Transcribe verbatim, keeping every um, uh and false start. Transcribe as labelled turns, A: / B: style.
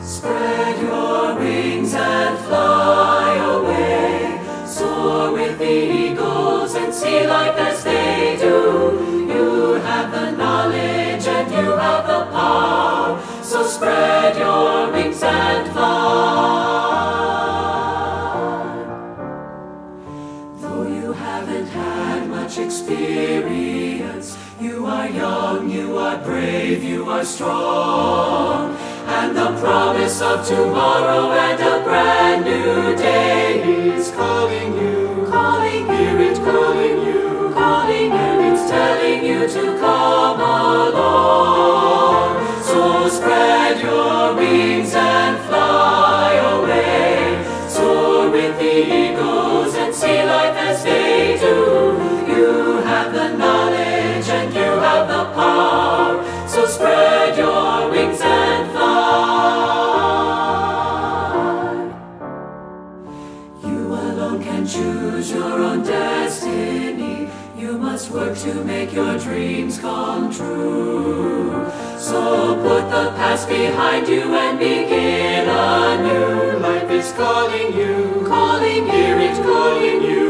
A: Spread your wings and fly away. Soar with the eagles and see life as they do. You have the knowledge and you have the power. So spread your wings and fly. Though you haven't had much experience, you are young, you are brave, you are strong. And the promise of tomorrow and a brand new day is calling you, calling, hear it calling you, calling you, it's telling you to come along. So spread your wings and fly away. Soar with the eagles and see life as they do. You have the knowledge and you have the power. So spread your wings and fly. You alone can choose your own destiny. You must work to make your dreams come true. So put the past behind you and begin anew. Life is calling you, calling, hear it calling you.